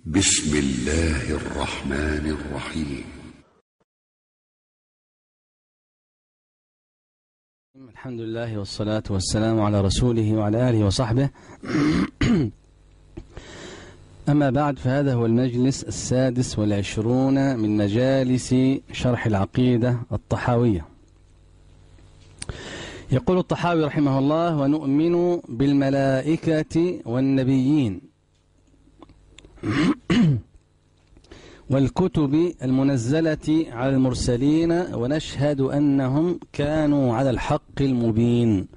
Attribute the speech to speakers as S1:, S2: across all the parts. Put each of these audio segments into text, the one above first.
S1: بسم الله الرحمن الرحيم.
S2: الحمد لله والصلاة والسلام على رسوله وعلى آله وصحبه. أما بعد، فهذا هو المجلس 26 من مجالس شرح العقيدة الطحاوية. يقول الطحاوي رحمه الله: ونؤمن بالملائكة والنبيين والكتب المنزلة على المرسلين، ونشهد أنهم كانوا على الحق المبين.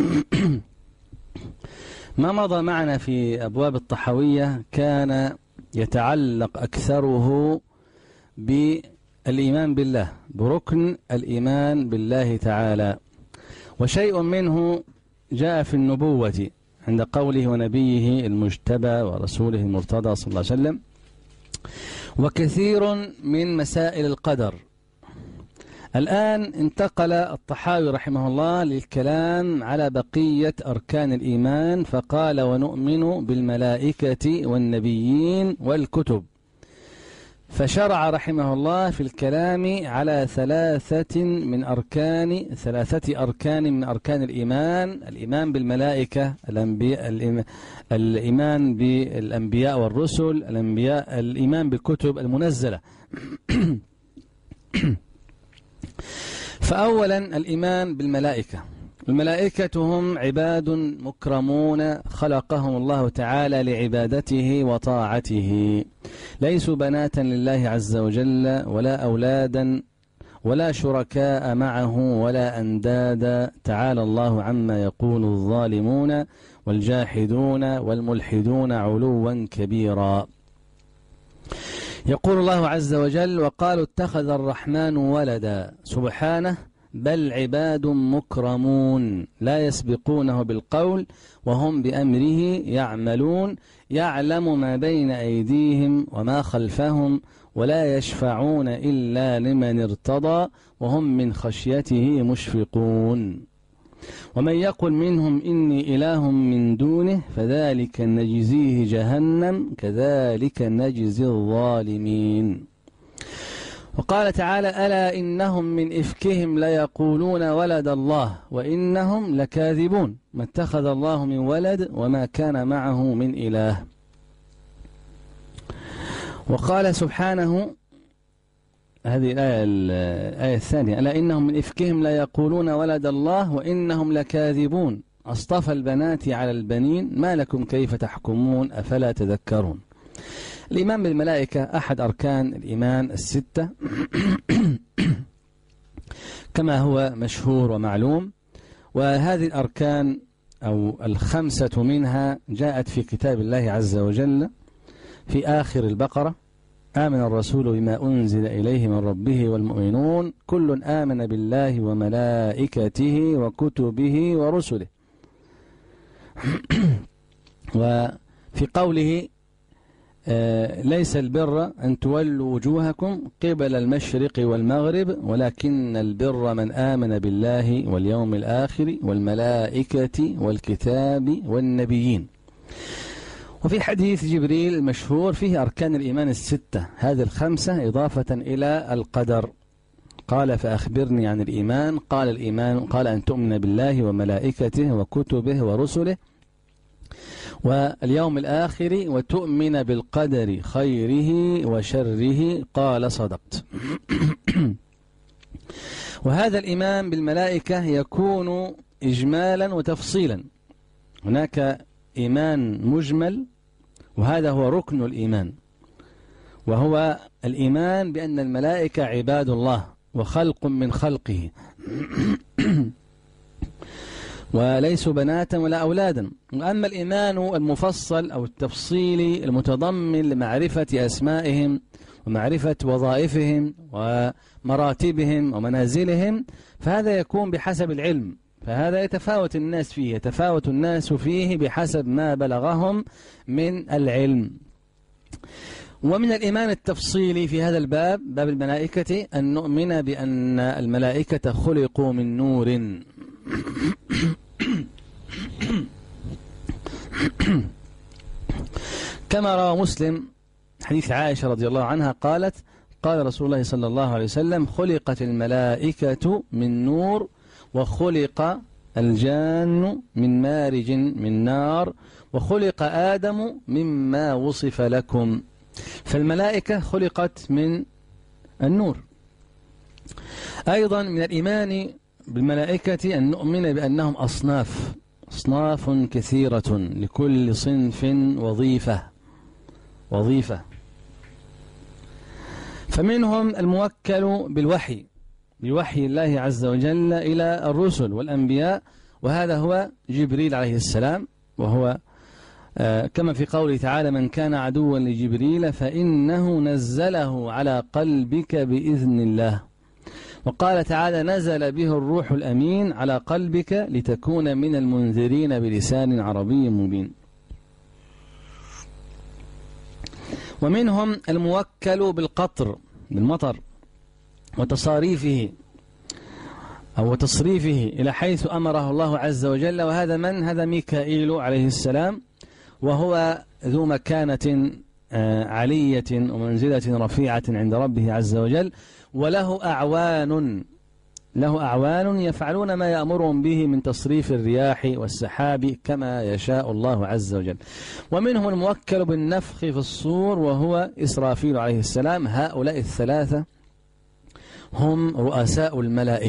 S2: ما مضى معنا في أبواب الطحاوية كان يتعلق أكثره بالإيمان بالله، بركن الإيمان بالله تعالى، وشيء منه جاء في النبوة عند قوله ونبيه المجتبى ورسوله المرتضى صلى الله عليه وسلم، وكثير من مسائل القدر. الآن انتقل الطحاوي رحمه الله للكلام على بقية أركان الإيمان، فقال: ونؤمن بالملائكة والنبيين والكتب. فشرع رحمه الله في الكلام على ثلاثة أركان من أركان الإيمان: الإيمان بالملائكة، الإيمان بالأنبياء والرسل، الإيمان بالكتب المنزلة. فأولا الإيمان بالملائكة. الملائكة هم عباد مكرمون خلقهم الله تعالى لعبادته وطاعته، ليسوا بناتا لله عز وجل ولا أولادا ولا شركاء معه ولا أندادا، تعالى الله عما يقول الظالمون والجاحدون والملحدون علوا كبيرا. يقول الله عز وجل: وقالوا اتخذ الرحمن ولدا، سبحانه، بل عباد مكرمون لا يسبقونه بالقول وهم بأمره يعملون، يعلم ما بين أيديهم وما خلفهم ولا يشفعون إلا لمن ارتضى وهم من خشيته مشفقون. ومن يقل منهم إني إله من دونه فذلك نجزيه جهنم كذلك نجزي الظالمين. وقال تعالى: ألا إنهم من إفكهم ليقولون ولد الله وإنهم لكاذبون، ما اتخذ الله من ولد وما كان معه من إله. وقال سبحانه، هذه الآية الثانية: ألا إنهم من إفكهم ليقولون ولد الله وإنهم لكاذبون، أصطفى البنات على البنين ما لكم كيف تحكمون أفلا تذكرون. الإيمان بالملائكة أحد أركان الإيمان الستة كما هو مشهور ومعلوم، وهذه الأركان أو الخمسة منها جاءت في كتاب الله عز وجل في آخر البقرة: آمن الرسول بما أنزل إليه من ربه والمؤمنون كل آمن بالله وملائكته وكتبه ورسله. وفي قوله: ليس البر أن تولوا وجوهكم قبل المشرق والمغرب ولكن البر من آمن بالله واليوم الآخر والملائكة والكتاب والنبيين. وفي حديث جبريل المشهور فيه أركان الإيمان الستة، هذه الخمسة إضافة إلى القدر. قال: فأخبرني عن الإيمان. قال: الإيمان قال أن تؤمن بالله وملائكته وكتبه ورسله واليوم الآخر وتؤمن بالقدر خيره وشره. قال: صدقت. وهذا الإيمان بالملائكة يكون إجمالا وتفصيلا. هناك إيمان مجمل، وهذا هو ركن الإيمان، وهو الإيمان بأن الملائكة عباد الله وخلق من خلقه وليسوا بناتا ولا أولادا. وأما الإيمان المفصل أو التفصيلي المتضمن لمعرفة أسمائهم ومعرفة وظائفهم ومراتبهم ومنازلهم، فهذا يكون بحسب العلم، فهذا يتفاوت الناس فيه بحسب ما بلغهم من العلم. ومن الإيمان التفصيلي في هذا الباب، باب الملائكة، أن نؤمن بأن الملائكة خلقوا من نور كما روى مسلم حديث عائشة رضي الله عنها قالت: قال رسول الله صلى الله عليه وسلم: خلقت الملائكة من نور، وخلق الجان من مارج من نار، وخلق آدم مما وصف لكم. فالملائكة خلقت من النور. أيضا من الإيمان بالملائكة أن نؤمن بأنهم أصناف كثيرة، لكل صنف وظيفة. فمنهم الموكل بوحي الله عز وجل إلى الرسل والأنبياء، وهذا هو جبريل عليه السلام، وهو كما في قوله تعالى: من كان عدوا لجبريل فإنه نزله على قلبك بإذن الله. وقال تعالى: نزل به الروح الأمين على قلبك لتكون من المنذرين بلسان عربي مبين. ومنهم الموكل بالمطر وتصريفه إلى حيث أمره الله عز وجل، وهذا هذا ميكائيل عليه السلام، وهو ذو مكانة علية ومنزلة رفيعة عند ربه عز وجل، وله أعوان يفعلون ما يأمرهم به من تصريف الرياح والسحاب كما يشاء الله عز وجل. ومنهم الموكل بالنفخ في الصور، وهو إسرافيل عليه السلام. هؤلاء الثلاثة هم رؤساء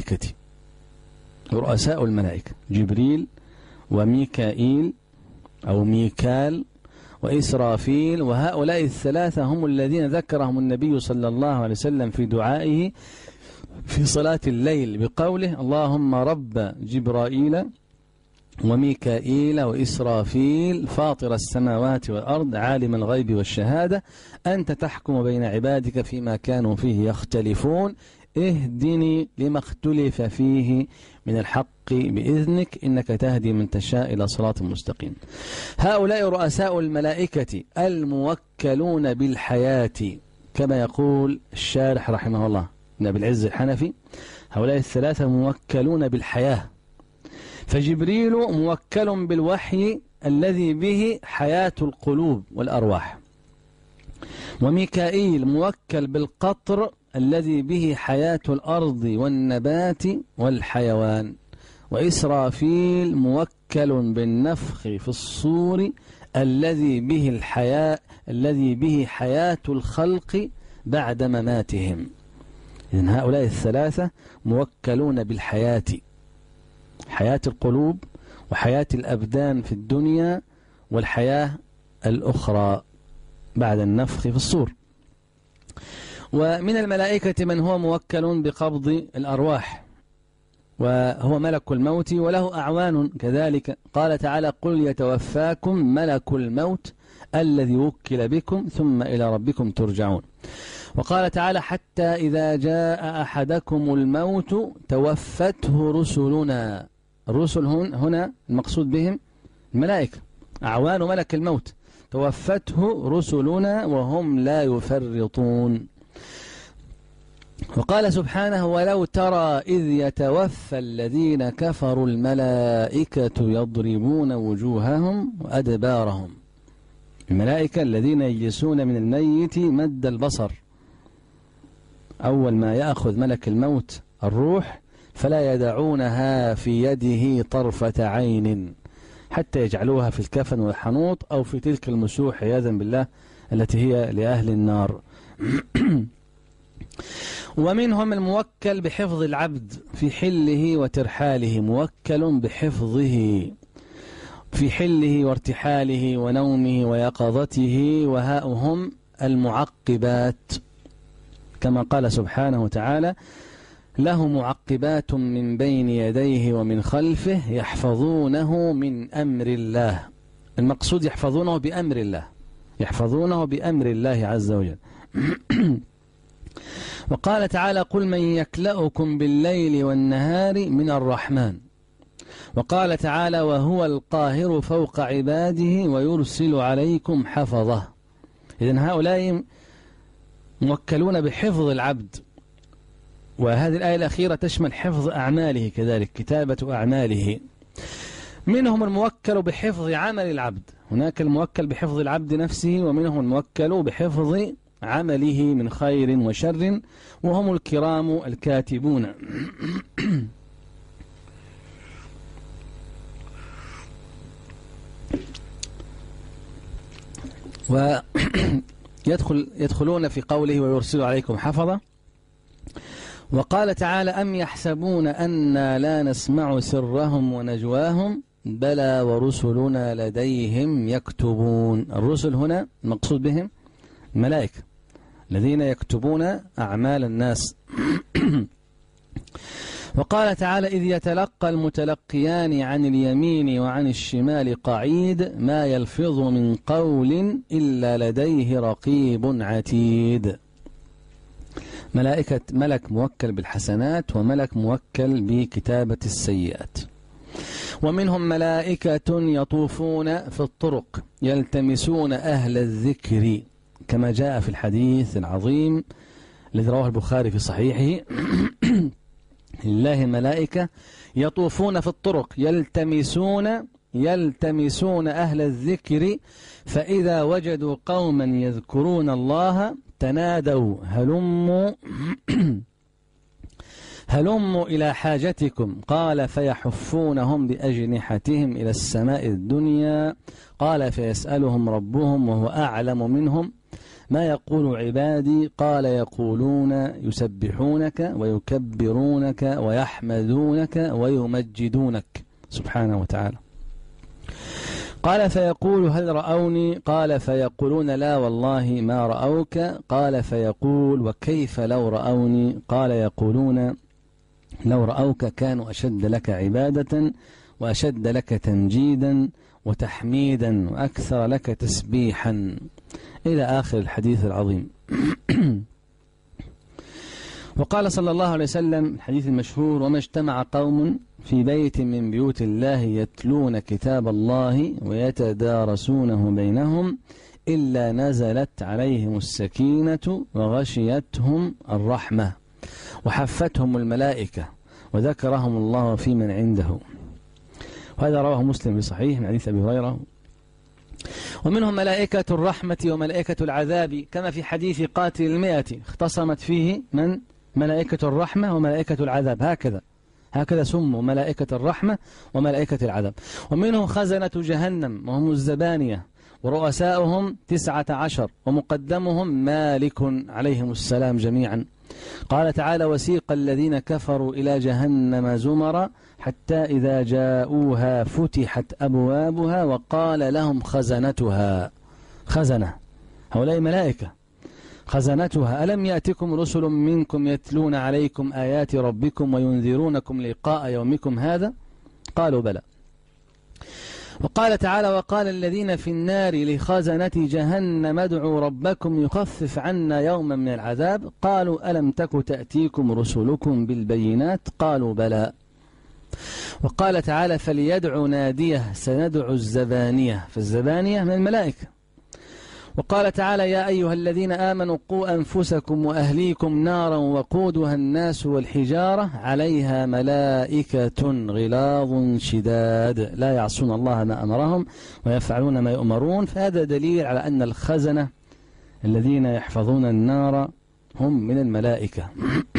S2: الملائكة، جبريل وميكائيل أو ميكال وإسرافيل. وهؤلاء الثلاثة هم الذين ذكرهم النبي صلى الله عليه وسلم في دعائه في صلاة الليل بقوله: اللهم رب جبرائيل وميكائيل وإسرافيل فاطر السماوات والأرض عالم الغيب والشهادة أنت تحكم بين عبادك فيما كانوا فيه يختلفون اهدني لما اختلف فيه من الحق بإذنك إنك تهدي من تشاء إلى صراط مستقيم. هؤلاء رؤساء الملائكة الموكلون بالحياة، كما يقول الشارح رحمه الله ابن أبي العز الحنفي: هؤلاء الثلاثة موكلون بالحياة. فجبريل موكل بالوحي الذي به حياة القلوب والأرواح، وميكائيل موكل بالقطر الذي به حياة الأرض والنبات والحيوان، وإسرافيل موكل بالنفخ في الصور الذي به حياة الخلق بعد مماتهم. إذن هؤلاء الثلاثة موكلون بالحياة، حياة القلوب وحياة الأبدان في الدنيا والحياة الأخرى بعد النفخ في الصور. ومن الملائكة من هو موكل بقبض الأرواح، وهو ملك الموت، وله أعوان كذلك. قال تعالى: قل يتوفاكم ملك الموت الذي وكل بكم ثم إلى ربكم ترجعون. وقال تعالى: حتى إذا جاء أحدكم الموت توفته رسلنا. الرسل هنا المقصود بهم الملائكة، أعوان ملك الموت، توفته رسلنا وهم لا يفرطون. وقال سبحانه: ولو ترى إذ يتوفى الذين كفروا الملائكة يضربون وجوههم وأدبارهم. الملائكة الذين يجلسون من الميت مد البصر، أول ما يأخذ ملك الموت الروح فلا يدعونها في يده طرفة عين حتى يجعلوها في الكفن والحنوط أو في تلك المسوح عياذا بالله التي هي لأهل النار. ومنهم الموكل بحفظ العبد في حله وترحاله، موكل بحفظه في حله وارتحاله ونومه ويقظته، وهؤهم المعقبات، كما قال سبحانه وتعالى: له معقبات من بين يديه ومن خلفه يحفظونه من أمر الله. المقصود يحفظونه بأمر الله، يحفظونه بأمر الله عز وجل. وقال تعالى: قل من يكلأكم بالليل والنهار من الرحمن. وقال تعالى: وهو القاهر فوق عباده ويرسل عليكم حفظه. إذن هؤلاء موكلون بحفظ العبد، وهذه الآية الأخيرة تشمل حفظ أعماله كذلك، كتابة أعماله. منهم الموكل بحفظ عمل العبد، هناك الموكل بحفظ العبد نفسه، ومنهم الموكل بحفظ عمله من خير وشر، وهم الكرام الكاتبون. ويدخلون في قوله ويرسل عليكم حفظة. وقال تعالى أم يحسبون أنا لا نسمع سرهم ونجواهم بلى ورسلنا لديهم يكتبون. الرسل هنا المقصود بهم الملائكة الذين يكتبون أعمال الناس. وقال تعالى إذ يتلقى المتلقيان عن اليمين وعن الشمال قعيد ما يلفظ من قول إلا لديه رقيب عتيد. ملك موكل بالحسنات وملك موكل بكتابة السيئات. ومنهم ملائكة يطوفون في الطرق يلتمسون أهل الذكر كما جاء في الحديث العظيم الذي رواه البخاري في صحيحه لله ملائكة يطوفون في الطرق يلتمسون أهل الذكر فإذا وجدوا قوما يذكرون الله تنادوا هلموا إلى حاجتكم قال فيحفونهم بأجنحتهم إلى السماء الدنيا قال فيسألهم ربهم وهو أعلم منهم ما يقول عبادي قال يقولون يسبحونك ويكبرونك ويحمدونك ويمجدونك سبحانه وتعالى. قال فيقول هل رأوني قال فيقولون لا والله ما رأوك قال فيقول وكيف لو رأوني قال يقولون لو رأوك كانوا أشد لك عبادة وأشد لك تمجيدا وتحميدا وأكثر لك تسبيحا إلى آخر الحديث العظيم. وقال صلى الله عليه وسلم الحديث المشهور وما اجتمع قوم في بيت من بيوت الله يتلون كتاب الله ويتدارسونه بينهم إلا نزلت عليهم السكينة وغشيتهم الرحمة وحفتهم الملائكة وذكرهم الله في من عنده. وهذا رواه مسلم بصحيح من حديث أبي هريرة. ومنهم ملائكة الرحمة وملائكة العذاب كما في حديث قاتل 100 اختصمت فيه من ملائكة الرحمة وملائكة العذاب هكذا سموا ملائكة الرحمة وملائكة العذاب. ومنهم خزنة جهنم وهم الزبانية ورؤساؤهم 19 ومقدمهم مالك عليهم السلام جميعا. قال تعالى وسيق الذين كفروا إلى جهنم زمرا حتى إذا جاءوها فتحت أبوابها وقال لهم خزنتها خزنة هؤلاء ملائكة خزنتها ألم يأتكم رسل منكم يتلون عليكم آيات ربكم وينذرونكم لقاء يومكم هذا قالوا بلى. وقال تعالى وقال الذين في النار لخزنة جهنم ادعوا ربكم يخفف عنا يوما من العذاب قالوا ألم تك تأتيكم رسلكم بالبينات قالوا بلى. وقال تعالى فليدعوا ناديه سندعو الزبانية فالزبانية من الملائكة. وقال تعالى يا أيها الذين آمنوا قوا أنفسكم وأهليكم نارا وقودها الناس والحجارة عليها ملائكة غلاظ شداد لا يعصون الله ما أمرهم ويفعلون ما يؤمرون. فهذا دليل على أن الخزنة الذين يحفظون النار هم من الملائكة.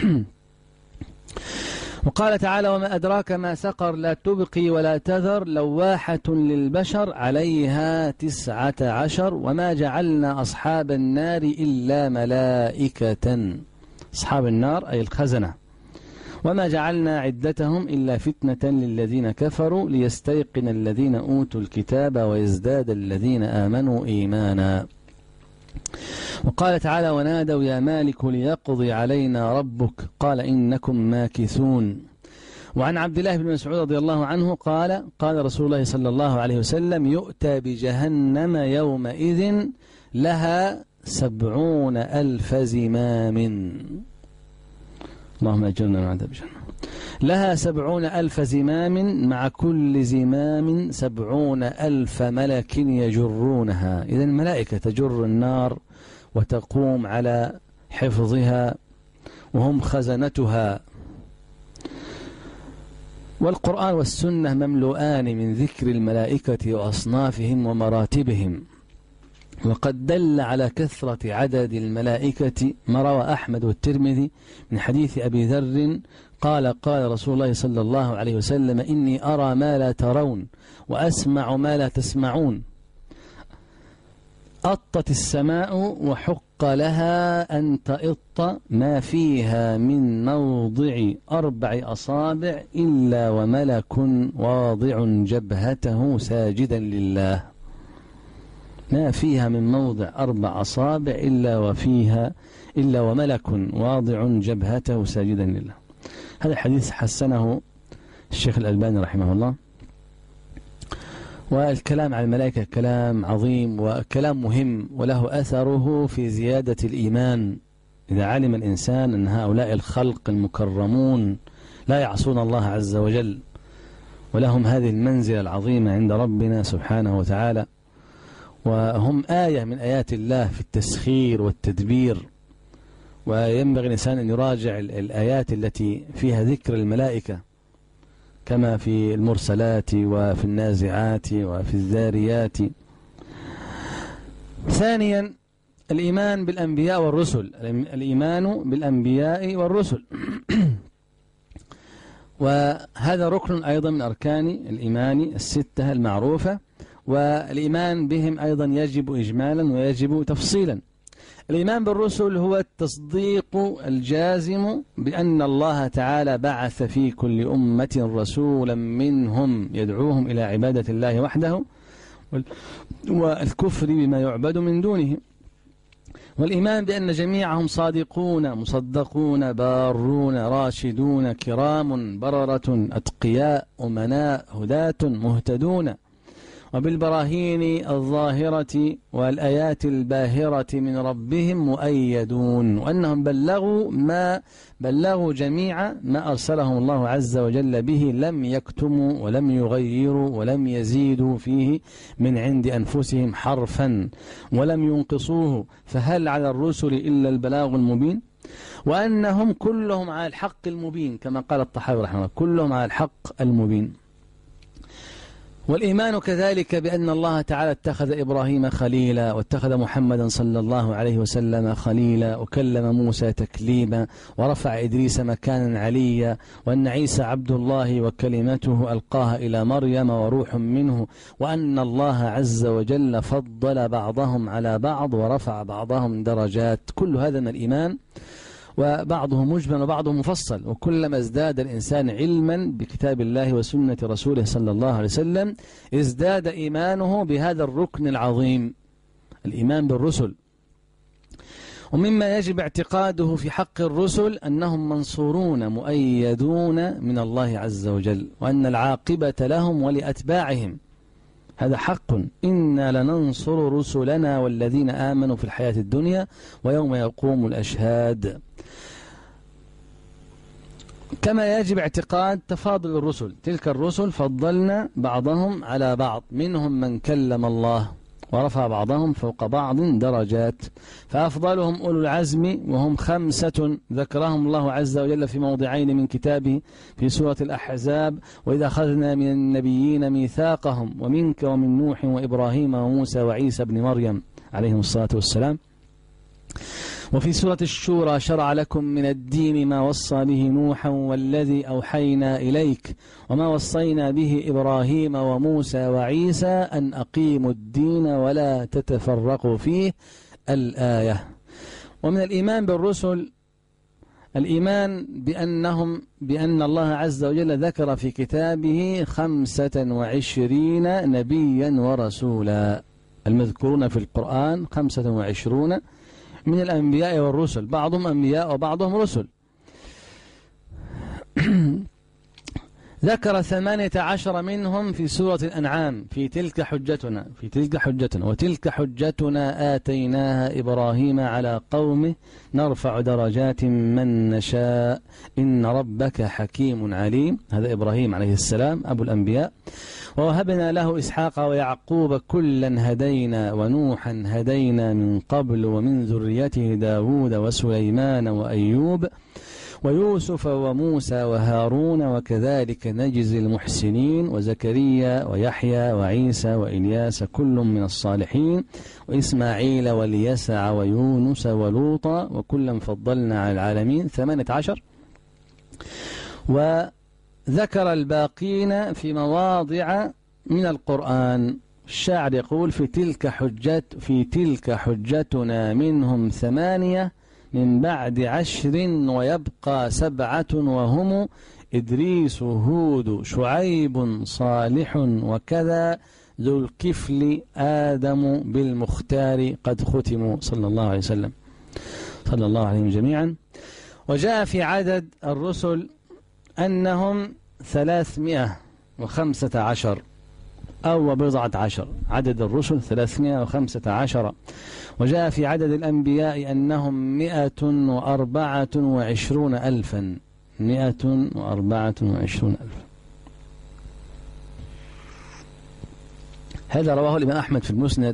S2: وقال تعالى وما أدراك ما سقر لا تبقي ولا تذر لواحة للبشر عليها 19 وما جعلنا أصحاب النار إلا ملائكة. أصحاب النار أي الخزنة. وما جعلنا عدتهم إلا فتنة للذين كفروا ليستيقن الذين أوتوا الكتاب ويزداد الذين آمنوا إيمانا. وقال تعالى ونادوا يا مالك ليقضي علينا ربك قال إنكم ماكثون. وعن عبد الله بن مسعود رضي الله عنه قال قال رسول الله صلى الله عليه وسلم يؤتى بجهنم يومئذ لها 70,000 زمام. اللهم أجرنا من عذاب جهنم. لها 70,000 زمام مع كل زمام 70,000 ملك يجرونها. إذن الملائكة تجر النار وتقوم على حفظها وهم خزنتها. والقرآن والسنة مملوءان من ذكر الملائكة وأصنافهم ومراتبهم، وقد دل على كثرة عدد الملائكة ما روى أحمد والترمذي من حديث أبي ذر قال قال رسول الله صلى الله عليه وسلم: إني أرى ما لا ترون وأسمع ما لا تسمعون. أطت السماء وحق لها أن تئط ما فيها من موضع 4 أصابع إلا وملك واضع جبهته ساجدا لله. ما فيها من موضع 4 أصابع إلا وملك واضع جبهته ساجدا لله. هذا الحديث حسنه الشيخ الألباني رحمه الله. والكلام عن الملائكة كلام عظيم وكلام مهم، وله أثره في زيادة الإيمان. إذا علم الإنسان أن هؤلاء الخلق المكرمون لا يعصون الله عز وجل، ولهم هذه المنزلة العظيمة عند ربنا سبحانه وتعالى، وهم آية من آيات الله في التسخير والتدبير. وينبغي الإنسان أن يراجع الآيات التي فيها ذكر الملائكة كما في المرسلات وفي النازعات وفي الذاريات. ثانيا الإيمان بالأنبياء والرسل، الإيمان بالأنبياء والرسل وهذا ركن أيضا من أركان الإيمان 6 المعروفة، والإيمان بهم أيضا يجب إجمالا ويجب تفصيلا. الإيمان بالرسل هو التصديق الجازم بأن الله تعالى بعث في كل أمة رسولا منهم يدعوهم إلى عبادة الله وحده والكفر بما يعبد من دونه، والإيمان بأن جميعهم صادقون مصدقون بارون راشدون كرام بررة أتقياء أمناء هداة مهتدون، وبالبراهين الظاهرة والآيات الباهرة من ربهم مؤيدون، وأنهم بلغوا جميع ما أرسلهم الله عز وجل به، لم يكتموا ولم يغيروا ولم يزيدوا فيه من عند أنفسهم حرفا ولم ينقصوه، فهل على الرسل إلا البلاغ المبين، وأنهم كلهم على الحق المبين كما قال الطحاوي رحمه الله، كلهم على الحق المبين. والإيمان كذلك بأن الله تعالى اتخذ إبراهيم خليلا، واتخذ محمدا صلى الله عليه وسلم خليلا، وكلم موسى تكليما، ورفع إدريس مكانا عليا، وأن عيسى عبد الله وكلمته ألقاها إلى مريم وروح منه، وأن الله عز وجل فضل بعضهم على بعض ورفع بعضهم درجات. كل هذا من الإيمان، وبعضه مجمل وبعضه مفصل، وكلما ازداد الإنسان علما بكتاب الله وسنة رسوله صلى الله عليه وسلم ازداد إيمانه بهذا الركن العظيم، الإيمان بالرسل. ومما يجب اعتقاده في حق الرسل أنهم منصورون مؤيدون من الله عز وجل، وأن العاقبة لهم ولأتباعهم، هذا حق. إنا لننصر رسلنا والذين آمنوا في الحياة الدنيا ويوم يقوم الأشهاد. كما يجب اعتقاد تفاضل الرسل، تلك الرسل فضلنا بعضهم على بعض، منهم من كلم الله ورفع بعضهم فوق بعض درجات، فأفضلهم أولو العزم وهم 5 ذكرهم الله عز وجل في موضعين من كتابه في سورة الأحزاب: وإذا أخذنا من النبيين ميثاقهم ومنك ومن نوح وإبراهيم وموسى وعيسى بن مريم عليهم الصلاة والسلام. وفي سورة الشورى: شرع لكم من الدين ما وصى به نوحا والذي أوحينا إليك وما وصينا به إبراهيم وموسى وعيسى أن أقيموا الدين ولا تتفرقوا فيه، الآية. ومن الإيمان بالرسل الإيمان بأن الله عز وجل ذكر في كتابه 25 نبيا ورسولا، المذكورون في القرآن 25 من الأنبياء والرسل، بعضهم أنبياء وبعضهم رسل. ذكر 18 منهم في سورة الأنعام: في تلك حجتنا وتلك حجتنا آتيناها إبراهيم على قومه نرفع درجات من نشاء إن ربك حكيم عليم. هذا إبراهيم عليه السلام أبو الأنبياء. ووهبنا له إسحاق ويعقوب كلا هدينا ونوحا هدينا من قبل ومن ذريته داود وسليمان وأيوب ويوسف وموسى وهارون وكذلك نجزي المحسنين وزكريا ويحيى وعيسى وإلياس كل من الصالحين وإسماعيل واليسع ويونس ولوطا وكلا فضلنا على العالمين 18. وذكر الباقين في مواضع من القرآن. الشاعر يقول في تلك حجتنا منهم 8 من بعد 10 ويبقى 7 وهم إدريس هود شعيب صالح وكذا ذو الكفل آدم بالمختار قد ختموا صلى الله عليه وسلم صلى الله عليهم جميعا. وجاء في عدد الرسل أنهم 315 أو بضعة عشر. عدد الرسل 315. وجاء في عدد الأنبياء أنهم 124,000. 124,000. هذا رواه الإمام أحمد في المسند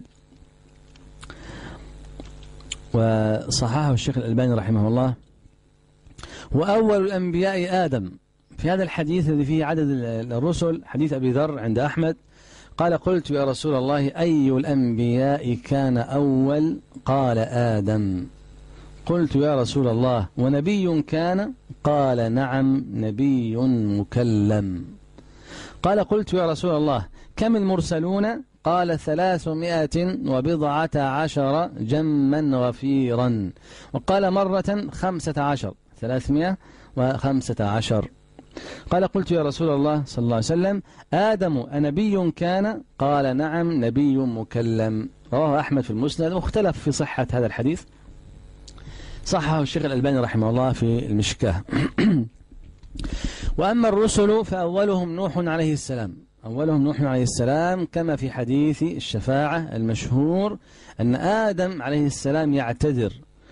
S2: وصححه الشيخ الألباني رحمه الله. وأول الأنبياء آدم. في هذا الحديث الذي فيه عدد الرسل حديث أبي ذر عند أحمد قال قلت يا رسول الله أي الأنبياء كان أول؟ قال آدم. قلت يا رسول الله ونبي كان؟ قال نعم نبي مكلم. قال قلت يا رسول الله كم المرسلون؟ قال 312 جما غفيرا. وقال مرة 15 315. قال قلت يا رسول الله صلى الله عليه وسلم آدم أنبي كان؟ قال نعم نبي مكلم. رواه أحمد في المسند واختلف في صحة هذا الحديث. صححه الشيخ الألباني رحمه الله في المشكاة. وأما الرسل فأولهم نوح عليه السلام. أولهم نوح عليه السلام كما في حديث الشفاعة المشهور أن آدم عليه السلام يعتذر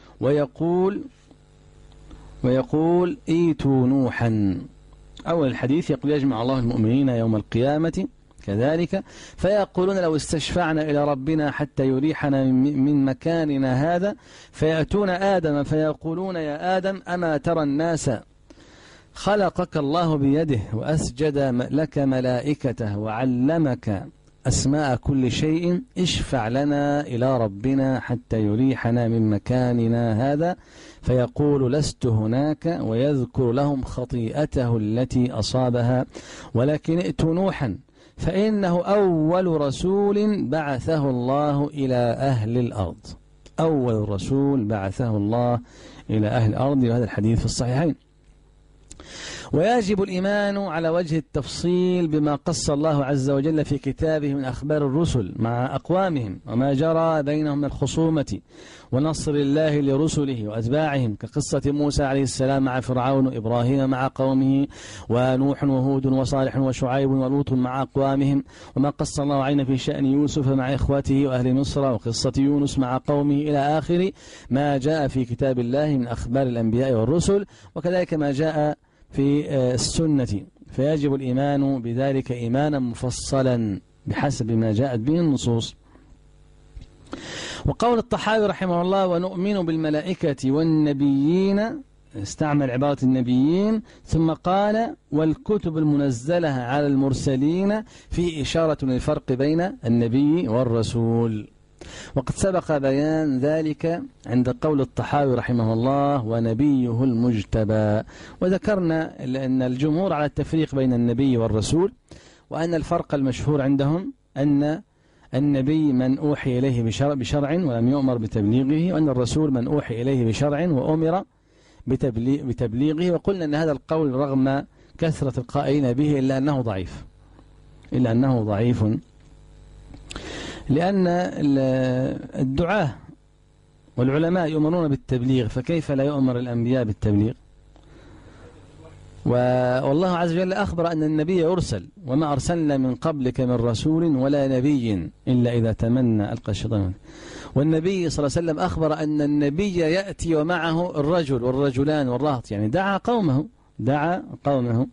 S2: ويقول ايتوا نوحا. أول الحديث يقول يجمع الله المؤمنين يوم القيامة كذلك فيقولون لو استشفعنا إلى ربنا حتى يريحنا من مكاننا هذا فيأتون آدم فيقولون يا آدم أما ترى الناس خلقك الله بيده وأسجد لك ملائكته وعلمك أسماء كل شيء اشفع لنا إلى ربنا حتى يريحنا من مكاننا هذا فيقول لست هناك ويذكر لهم خطيئته التي أصابها ولكن ائتوا نوحا فإنه أول رسول بعثه الله إلى أهل الأرض. أول رسول بعثه الله إلى أهل الأرض. وهذا الحديث في الصحيحين. ويجب الإيمان على وجه التفصيل بما قص الله عز وجل في كتابه من أخبار الرسل مع أقوامهم وما جرى بينهم من الخصومة ونصر الله لرسله وأتباعهم كقصة موسى عليه السلام مع فرعون وإبراهيم مع قومه ونوح وهود وصالح وشعيب ولوط مع أقوامهم وما قص الله عين في شأن يوسف مع إخوته وأهل مصر وقصة يونس مع قومه إلى آخر ما جاء في كتاب الله من أخبار الأنبياء والرسل وكذلك ما جاء في السنة. فيجب الإيمان بذلك إيمانا مفصلا بحسب ما جاءت به النصوص. وقول الطحاوي رحمه الله ونؤمن بالملائكة والنبيين استعمل عبارة النبيين ثم قال والكتب المنزلة على المرسلين في إشارة للفرق بين النبي والرسول. وقد سبق بيان ذلك عند قول الطحاوي رحمه الله ونبيه المجتبى. وذكرنا أن الجمهور على التفريق بين النبي والرسول وأن الفرق المشهور عندهم أن النبي من أوحي إليه بشرع ولم يؤمر بتبليغه وأن الرسول من أوحي إليه بشرع وأمر بتبليغه. وقلنا أن هذا القول رغم كثرة القائلين به إلا أنه ضعيف لأن الدعاة والعلماء يؤمرون بالتبليغ فكيف لا يؤمر الأنبياء بالتبليغ؟ والله عز وجل أخبر أن النبي يرسل وما أرسلنا من قبلك من رسول ولا نبي إلا إذا تمنى ألقى الشيطان. والنبي صلى الله عليه وسلم أخبر أن النبي يأتي ومعه الرجل والرجلان والرهط يعني دعا قومه.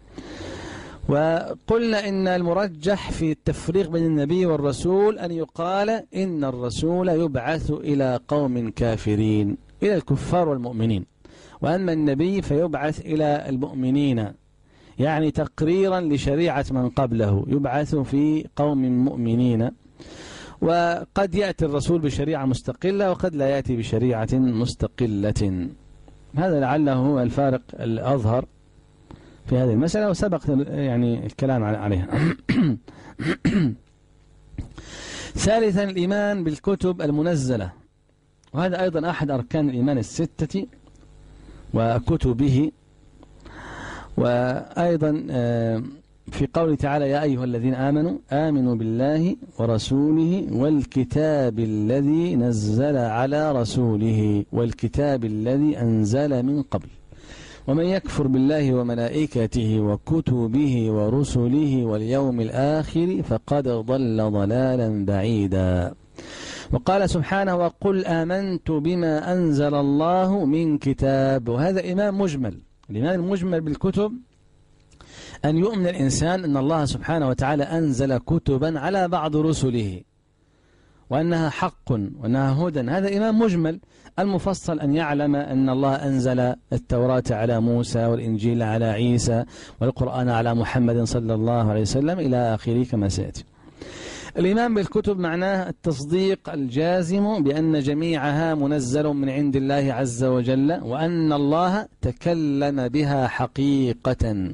S2: وقلنا إن المرجح في التفريق بين النبي والرسول أن يقال إن الرسول يبعث إلى قوم كافرين إلى الكفار والمؤمنين وأما النبي فيبعث إلى المؤمنين، يعني تقريرا لشريعة من قبله، يبعث في قوم مؤمنين. وقد يأتي الرسول بشريعة مستقلة وقد لا يأتي بشريعة مستقلة. هذا لعله هو الفارق الأظهر في هذه المسألة، وسبق يعني الكلام عليها. ثالثا الإيمان بالكتب المنزلة، وهذا أيضا أحد أركان الإيمان الستة وكتبه. وأيضا في قوله تعالى يا أيها الذين آمنوا آمنوا بالله ورسوله والكتاب الذي نزل على رسوله والكتاب الذي أنزل من قبل ومن يكفر بالله وملائكته وكتبه ورسله واليوم الآخر فقد ضل ضلالا بعيدا. وقال سبحانه وقل آمنت بما أنزل الله من كتاب. وهذا إيمان مجمل. الإيمان المجمل بالكتب أن يؤمن الإنسان أن الله سبحانه وتعالى أنزل كتبا على بعض رسله وأنها حق وأنها هدى، هذا إيمان مجمل. المفصل أن يعلم أن الله أنزل التوراة على موسى والإنجيل على عيسى والقرآن على محمد صلى الله عليه وسلم إلى آخره كما سيأتي. الإيمان بالكتب معناه التصديق الجازم بأن جميعها منزل من عند الله عز وجل، وأن الله تكلم بها حقيقة،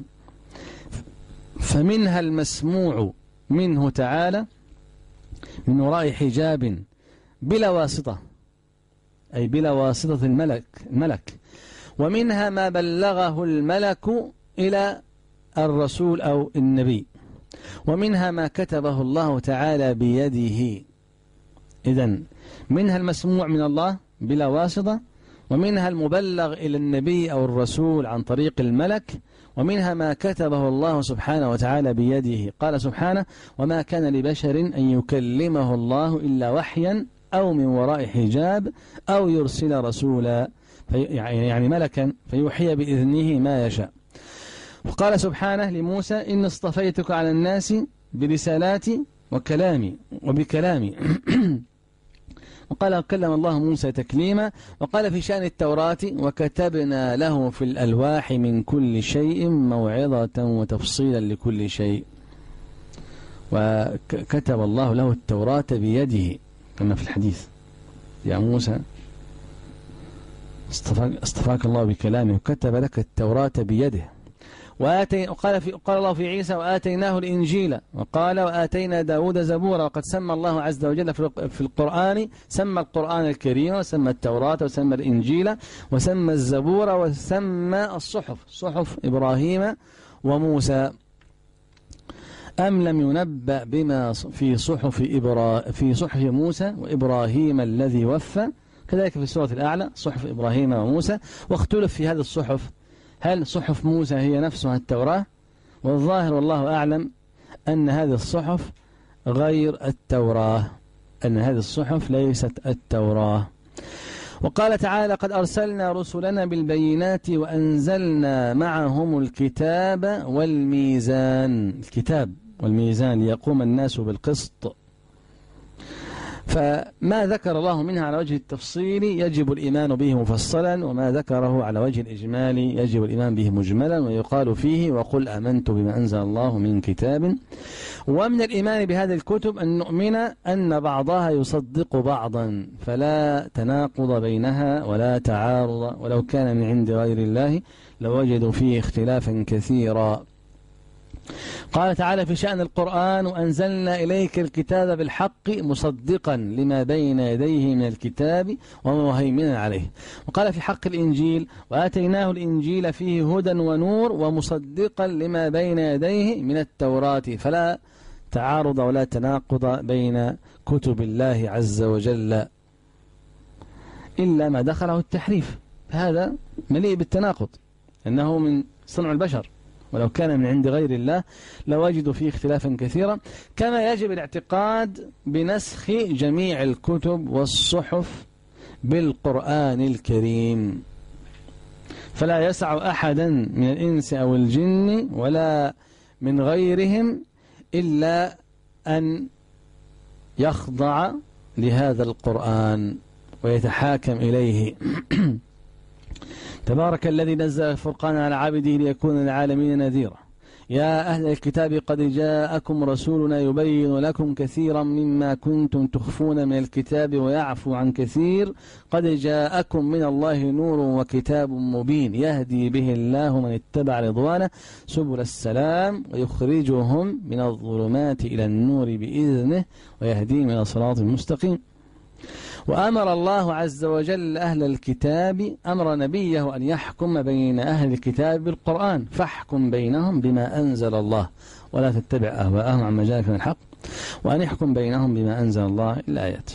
S2: فمنها المسموع منه تعالى من وراء حجاب بلا واسطة، أي بلا واسطة الملك، ومنها ما بلغه الملك إلى الرسول أو النبي، ومنها ما كتبه الله تعالى بيده. إذن منها المسموع من الله بلا واسطة، ومنها المبلغ إلى النبي أو الرسول عن طريق الملك، ومنها ما كتبه الله سبحانه وتعالى بيده. قال سبحانه وما كان لبشر أن يكلمه الله إلا وحيا أو من وراء حجاب أو يرسل رسولا يعني ملكا فيوحي بإذنه ما يشاء. وقال سبحانه لموسى إن اصطفيتك على الناس برسالاتي وبكلامي وقال كلم الله موسى تكليما. وقال في شأن التوراة وكتبنا له في الألواح من كل شيء موعظة وتفصيلا لكل شيء. وكتب الله له التوراة بيده كما في الحديث يا موسى اصطفاك الله بكلامه وكتب لك التوراة بيده. قال الله في عيسى وآتيناه الإنجيل. وقال وآتينا داود زبورا. وقد سمى الله عز وجل في القرآن، سمى القرآن الكريم وسمى التوراة وسمى الإنجيل وسمى الزبور وسمى الصحف، صحف إبراهيم وموسى. أم لم ينبأ بما في صحف موسى وإبراهيم الذي وفى. كذلك في سورة الأعلى صحف إبراهيم وموسى. واختلف في هذه الصحف، هل صحف موسى هي نفسها التوراة؟ والظاهر والله أعلم أن هذه الصحف غير التوراة، أن هذه الصحف ليست التوراة. وقال تعالى قد أرسلنا رسلنا بالبينات وأنزلنا معهم الكتاب والميزان، الكتاب والميزان ليقوم الناس بالقسط. فما ذكر الله منها على وجه التفصيل يجب الإيمان به مفصلا، وما ذكره على وجه الإجمال يجب الإيمان به مجملا. ويقال فيه وقل آمنت بما أنزل الله من كتاب. ومن الإيمان بهذه الكتب أن نؤمن أن بعضها يصدق بعضا، فلا تناقض بينها ولا تعارض، ولو كان من عند غير الله لوجدوا فيه اختلافا كثيرا. قال تعالى في شأن القرآن وأنزلنا إليك الكتاب بالحق مصدقا لما بين يديه من الكتاب ومهيمنا عليه. وقال في حق الإنجيل وآتيناه الإنجيل فيه هدى ونور ومصدقا لما بين يديه من التوراة، فلا تعارض ولا تناقض بين كتب الله عز وجل إلا ما دخله التحريف، فهذا مليء بالتناقض أنه من صنع البشر، ولو كان من عند غير الله لوجدوا فيه اختلافا كثيرا. كما يجب الاعتقاد بنسخ جميع الكتب والصحف بالقرآن الكريم، فلا يسع أحدا من الإنس أو الجن ولا من غيرهم إلا أن يخضع لهذا القرآن ويتحاكم إليه تبارك الذي نزل الفرقان على عبده ليكون للعالمين نذيرا. يا أهل الكتاب قد جاءكم رسولنا يبين لكم كثيرا مما كنتم تخفون من الكتاب ويعفو عن كثير قد جاءكم من الله نور وكتاب مبين يهدي به الله من اتبع رضوانه سبل السلام ويخرجهم من الظلمات إلى النور بإذنه ويهديهم إلى صراط مستقيم. وأمر الله عز وجل أهل الكتاب أمر نبيه أن يحكم بين أهل الكتاب بالقرآن فاحكم بينهم بما أنزل الله ولا تتبع أهواءهم عما جاءك من الحق وأن يحكم بينهم بما أنزل الله الآيات.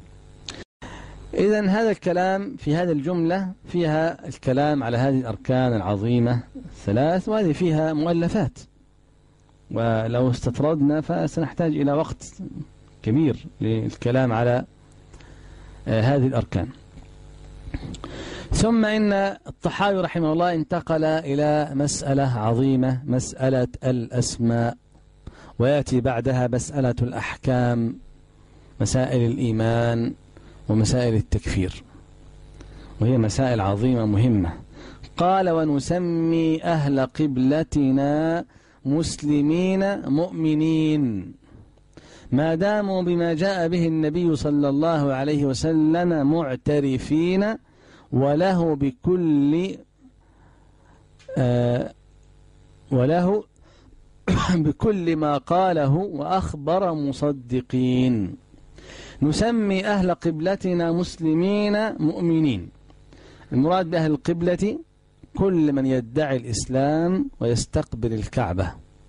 S2: إذن هذا الكلام في هذه الجملة فيها الكلام على هذه الأركان العظيمة الثلاث، وهذه فيها مؤلفات، ولو استطردنا فسنحتاج إلى وقت كبير للكلام على هذه الأركان. ثم إن الطحاوي رحمه الله انتقل إلى مسألة عظيمة، مسألة الأسماء، ويأتي بعدها مسألة الأحكام، مسائل الإيمان ومسائل التكفير، وهي مسائل عظيمة مهمة. قال ونسمي أهل قبلتنا مسلمين مؤمنين ما داموا بما جاء به النبي صلى الله عليه وسلم معترفين وله بكل ما قاله وأخبر مصدقين. نسمي أهل قبلتنا مسلمين مؤمنين. المراد بأهل القبلة كل من يدعي الإسلام ويستقبل الكعبة،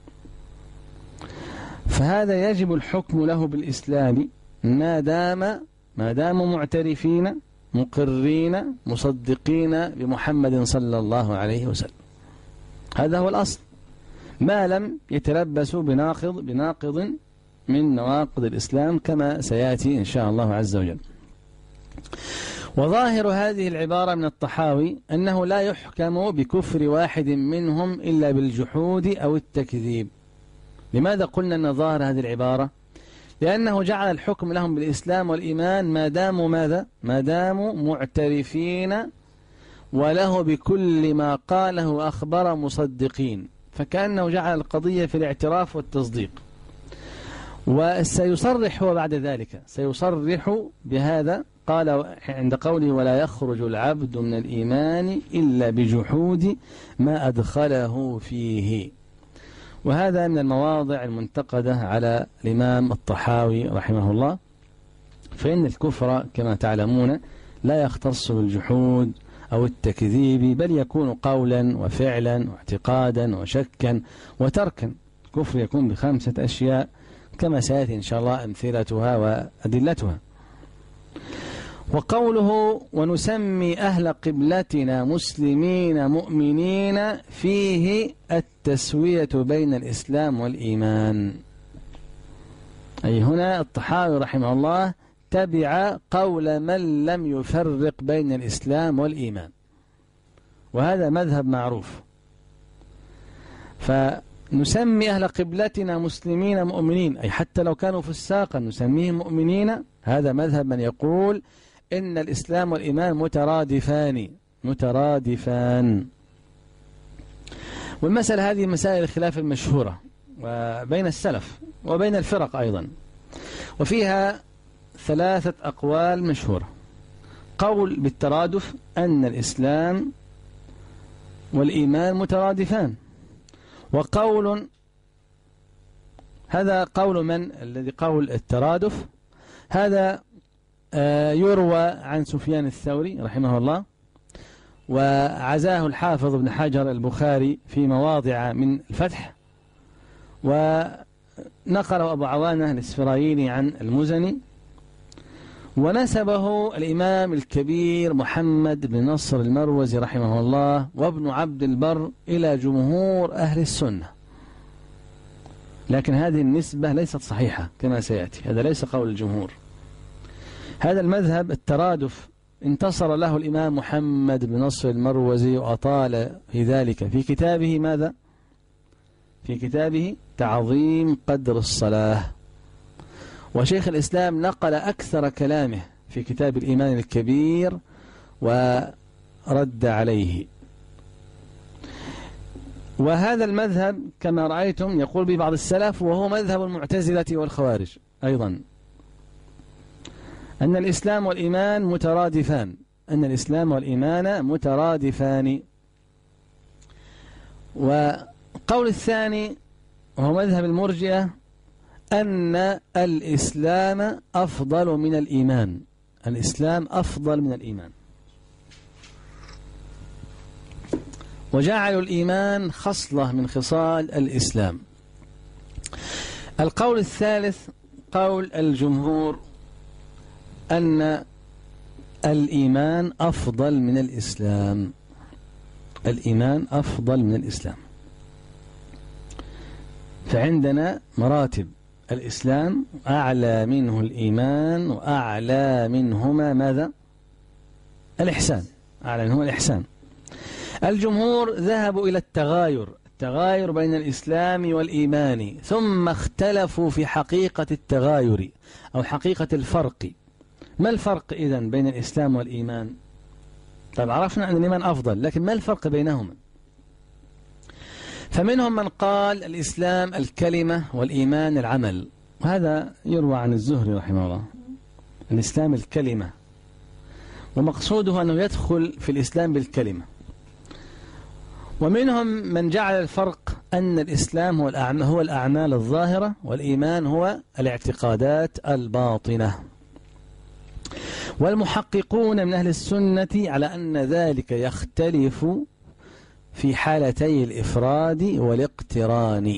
S2: فهذا يجب الحكم له بالإسلام ما داموا معترفين مقرين مصدقين بمحمد صلى الله عليه وسلم. هذا هو الأصل، ما لم يتلبسوا بناقض من نواقض الإسلام كما سيأتي إن شاء الله عز وجل. وظاهر هذه العبارة من الطحاوي أنه لا يحكم بكفر واحد منهم إلا بالجحود أو التكذيب. لماذا قلنا أن ظاهر هذه العبارة؟ لأنه جعل الحكم لهم بالإسلام والإيمان ما داموا معترفين وله بكل ما قاله وأخبر مصدقين، فكأنه جعل القضية في الاعتراف والتصديق. وسيصرح هو بعد ذلك، سيصرح بهذا. قال عند قوله ولا يخرج العبد من الإيمان إلا بجحود ما أدخله فيه، وهذا من المواضع المنتقدة على الإمام الطحاوي رحمه الله. فإن الكفر كما تعلمون لا يختص بالجحود أو التكذيب، بل يكون قولا وفعلا واعتقادا وشكا وتركا. الكفر يكون بخمسة أشياء كما سيأتي إن شاء الله أمثلتها وأدلتها. وقوله ونسمي أهل قبلتنا مسلمين مؤمنين فيه التسوية بين الإسلام والإيمان، أي هنا الطحاوي رحمه الله تبع قول من لم يفرق بين الإسلام والإيمان، وهذا مذهب معروف. فنسمي أهل قبلتنا مسلمين مؤمنين، أي حتى لو كانوا فساقا نسميهم مؤمنين. هذا مذهب من يقول إن الإسلام والإيمان مترادفان. والمسألة هذه مسائل الخلاف المشهورة وبين السلف وبين الفرق أيضا، وفيها ثلاثة أقوال مشهورة. قول بالترادف أن الإسلام والإيمان مترادفان، وقول هذا قول من الذي قول الترادف هذا يروى عن سفيان الثوري رحمه الله، وعزاه الحافظ ابن حجر البخاري في مواضع من الفتح، ونقله أبو عوانة الإسفرايني عن المزني، ونسبه الإمام الكبير محمد بن نصر المروزي رحمه الله وابن عبد البر إلى جمهور أهل السنة. لكن هذه النسبة ليست صحيحة كما سيأتي، هذا ليس قول الجمهور. هذا المذهب الترادف انتصر له الإمام محمد بن نصر المروزي وأطال في ذلك في كتابه ماذا؟ في كتابه تعظيم قدر الصلاة. وشيخ الإسلام نقل أكثر كلامه في كتاب الإيمان الكبير ورد عليه، وهذا المذهب كما رأيتم يقول به بعض السلف، وهو مذهب المعتزلة والخوارج أيضا، أن الإسلام والإيمان مترادفان، أن الإسلام والإيمان مترادفان. وقول الثاني وهو مذهب المرجئة أن الإسلام أفضل من الإيمان، الإسلام أفضل من الإيمان، وجعلوا الإيمان خصلة من خصال الإسلام. القول الثالث قول الجمهور أن الإيمان أفضل من الإسلام، الإيمان أفضل من الإسلام. فعندنا مراتب، الإسلام أعلى منه الإيمان، وأعلى منهما ماذا؟ الإحسان، أعلى منهما الإحسان. الجمهور ذهبوا إلى التغاير بين الإسلام والإيمان، ثم اختلفوا في حقيقة التغاير أو حقيقة الفرق. ما الفرق إذن بين الإسلام والإيمان؟ طيب عرفنا أن الإيمان أفضل، لكن ما الفرق بينهما؟ فمنهم من قال الإسلام الكلمة والإيمان العمل، وهذا يروى عن الزهري رحمه الله، الإسلام الكلمة، ومقصوده أنه يدخل في الإسلام بالكلمة. ومنهم من جعل الفرق أن الإسلام هو الأعمال الظاهرة، والإيمان هو الاعتقادات الباطنة. والمحققون من أهل السنة على أن ذلك يختلف في حالتي الإفراد والاقتران،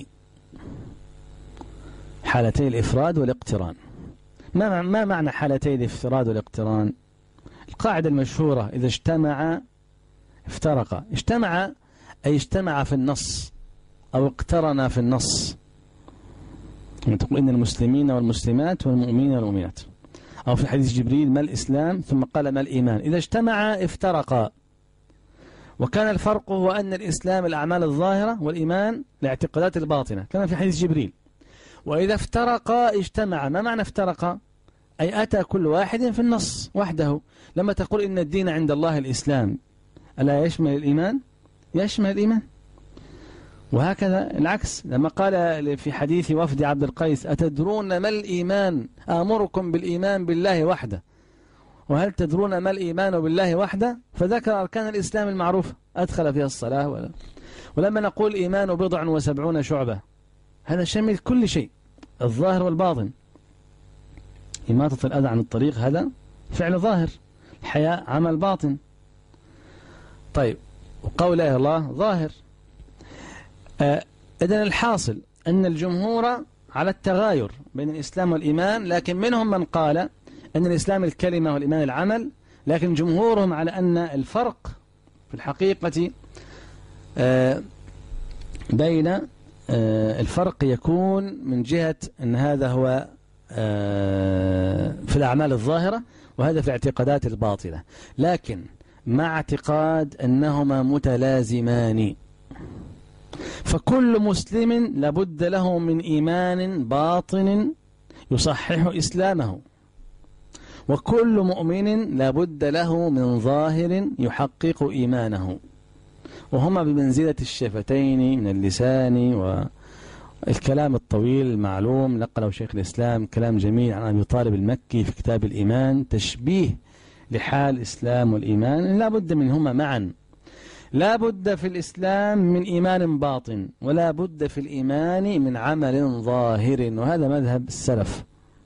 S2: حالتي الإفراد والاقتران. ما معنى حالتي الإفراد والاقتران؟ القاعدة المشهورة إذا اجتمع افترق، اجتمع أي اجتمع في النص أو اقترن في النص، تقول إن المسلمين والمسلمات والمؤمنين والمؤمنات، أو في حديث جبريل ما الإسلام ثم قال ما الإيمان، إذا اجتمع افترقا. وكان الفرق هو أن الإسلام الأعمال الظاهرة، والإيمان الاعتقادات الباطنة كما في حديث جبريل. وإذا افترقا اجتمع. ما معنى افترقا؟ أي أتى كل واحد في النص وحده. لما تقول إن الدين عند الله الإسلام، ألا يشمل الإيمان؟ يشمل الإيمان. وهكذا العكس، لما قال في حديث وفد عبد القيس أتدرون ما الإيمان؟ آمركم بالإيمان بالله وحده، وهل تدرون ما الإيمان بالله وحده؟ فذكر أركان الإسلام المعروفة، أدخل فيها الصلاة. ولما نقول إيمان 70 شعبة، هذا شمل كل شيء، الظاهر والباطن. إماطة الأذى عن الطريق هذا فعل ظاهر، الحياء عمل باطن. طيب، وقول لا الله ظاهر. إذن الحاصل أن الجمهور على التغاير بين الإسلام والإيمان، لكن منهم من قال أن الإسلام الكلمة والإيمان العمل، لكن جمهورهم على أن الفرق في الحقيقة بين الفرق يكون من جهة أن هذا هو في الأعمال الظاهرة، وهذا في الاعتقادات الباطنة، لكن مع اعتقاد أنهما متلازمان. فكل مسلم لابد له من إيمان باطن يصحح إسلامه، وكل مؤمن لابد له من ظاهر يحقق إيمانه، وهما بمنزلة الشفتين من اللسان. والكلام الطويل المعلوم نقله شيخ الإسلام كلام جميل عن أبي طالب المكي في كتاب الإيمان، تشبيه لحال الإسلام والإيمان، لا بد منهما معا. لا بد في الإسلام من إيمان باطن، ولا بد في الإيمان من عمل ظاهر، وهذا مذهب السلف.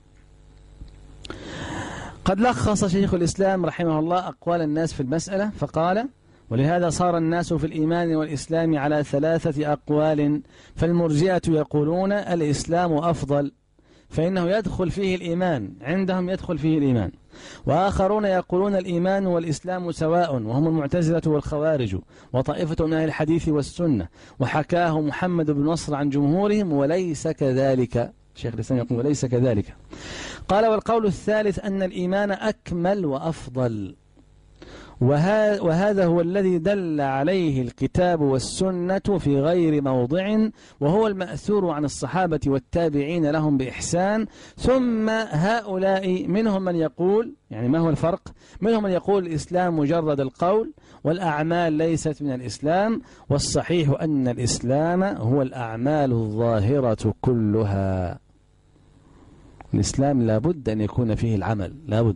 S2: قد لخص شيخ الإسلام رحمه الله أقوال الناس في المسألة فقال: ولهذا صار الناس في الإيمان والإسلام على 3 أقوال، فالمرجئة يقولون الإسلام أفضل فإنه يدخل فيه الإيمان، عندهم يدخل فيه الإيمان. وآخرون يقولون الإيمان والإسلام سواء، وهم المعتزلة والخوارج وطائفة من أهل الحديث والسنة، وحكاه محمد بن نصر عن جمهورهم وليس كذلك. شيخ الإسلام يقول وليس كذلك. قال: والقول الثالث أن الإيمان أكمل وأفضل، وهذا هو الذي دل عليه الكتاب والسنة في غير موضع، وهو المأثور عن الصحابة والتابعين لهم بإحسان. ثم هؤلاء منهم من يقول، يعني ما هو الفرق؟ منهم من يقول الإسلام مجرد القول والأعمال ليست من الإسلام، والصحيح أن الإسلام هو الأعمال الظاهرة كلها. الإسلام لابد أن يكون فيه العمل، لابد.